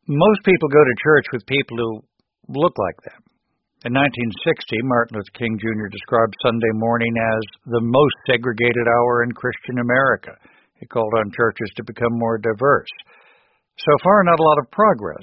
Most people go to church with people who look like them. In 1960, Martin Luther King Jr. described Sunday morning as the most segregated hour in Christian America. He called on churches to become more diverse. So far, not a lot of progress.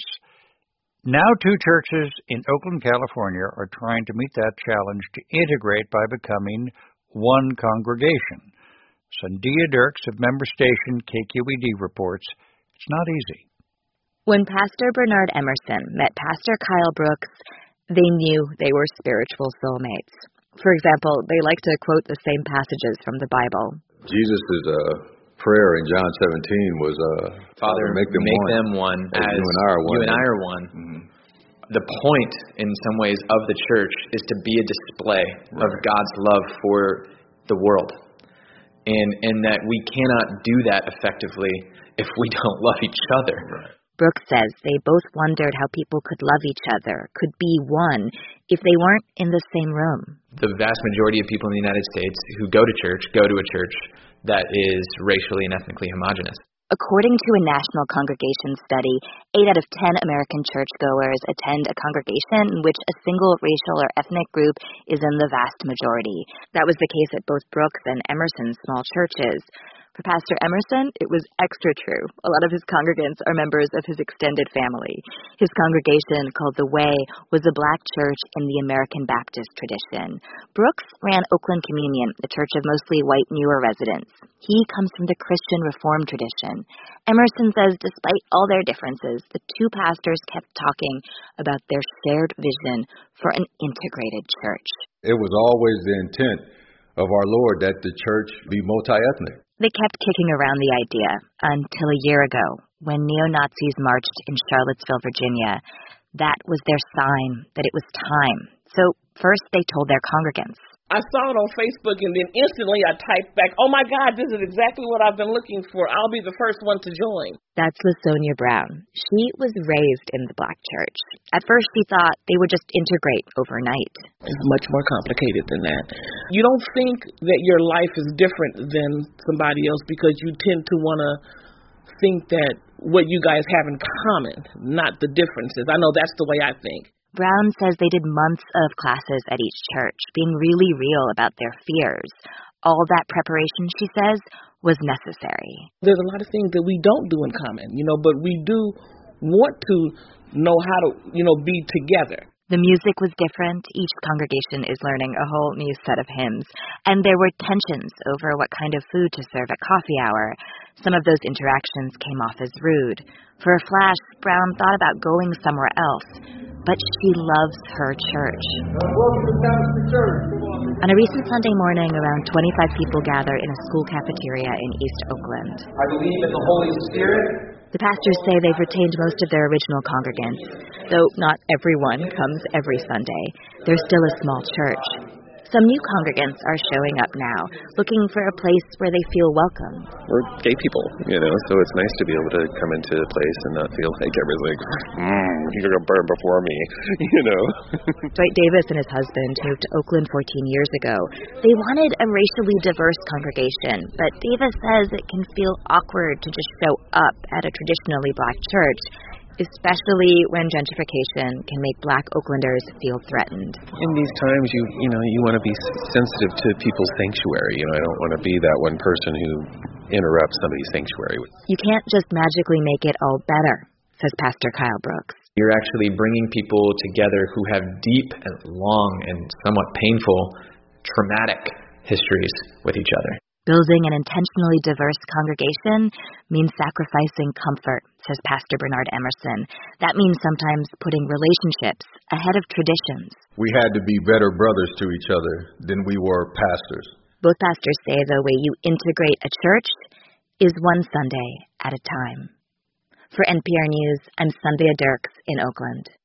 Now 2 churches in Oakland, California are trying to meet that challenge to integrate by becoming one congregation. Sandia Dirks of member station KQED reports it's not easy. When Pastor Bernard Emerson met Pastor Kyle Brooks, they knew they were spiritual soulmates. For example, they like to quote the same passages from the Bible. Jesus' prayer in John 17 was, Father, make them one, as you and I are one. Mm-hmm. The point, in some ways, of the church is to be a display of God's love for the world. And that we cannot do that effectively if we don't love each other. Right. Brooks says they both wondered how people could love each other, could be one, if they weren't in the same room. The vast majority of people in the United States who go to a church that is racially and ethnically homogenous. According to a national congregation study, 8 out of 10 American churchgoers attend a congregation in which a single racial or ethnic group is in the vast majority. That was the case at both Brooks and Emerson's small churches. For Pastor Emerson, it was extra true. A lot of his congregants are members of his extended family. His congregation, called The Way, was a black church in the American Baptist tradition. Brooks ran Oakland Communion, a church of mostly white newer residents. He comes from the Christian Reformed tradition. Emerson says despite all their differences, the 2 pastors kept talking about their shared vision for an integrated church. It was always the intent of our Lord that the church be multi-ethnic. They kept kicking around the idea until a year ago when neo-Nazis marched in Charlottesville, Virginia. That was their sign that it was time. So first they told their congregants. I saw it on Facebook, and then instantly I typed back, oh my God, this is exactly what I've been looking for. I'll be the first one to join. That's LaSonia Brown. She was raised in the black church. At first she thought they would just integrate overnight. It's much more complicated than that. You don't think that your life is different than somebody else because you tend to want to think that what you guys have in common, not the differences. I know that's the way I think. Brown says they did months of classes at each church, being really real about their fears. All that preparation, she says, was necessary. There's a lot of things that we don't do in common, but we do want to know how to, be together. The music was different. Each congregation is learning a whole new set of hymns. And there were tensions over what kind of food to serve at coffee hour. Some of those interactions came off as rude. For a flash, Brown thought about going somewhere else. But she loves her church. On a recent Sunday morning, around 25 people gathered in a school cafeteria in East Oakland. I believe in the Holy Spirit. The pastors say they've retained most of their original congregants, though not everyone comes every Sunday. They're still a small church. Some new congregants are showing up now, looking for a place where they feel welcome. We're gay people, so it's nice to be able to come into a place and not feel like everyone's like, you're going to burn before me, Dwight Davis and his husband moved to Oakland 14 years ago. They wanted a racially diverse congregation, but Davis says it can feel awkward to just show up at a traditionally black church, especially when gentrification can make black Oaklanders feel threatened. In these times, you want to be sensitive to people's sanctuary. I don't want to be that one person who interrupts somebody's sanctuary. You can't just magically make it all better, says Pastor Kyle Brooks. You're actually bringing people together who have deep and long and somewhat painful, traumatic histories with each other. Building an intentionally diverse congregation means sacrificing comfort, says Pastor Bernard Emerson. That means sometimes putting relationships ahead of traditions. We had to be better brothers to each other than we were pastors. Both pastors say the way you integrate a church is one Sunday at a time. For NPR News, I'm Sandia Dirks in Oakland.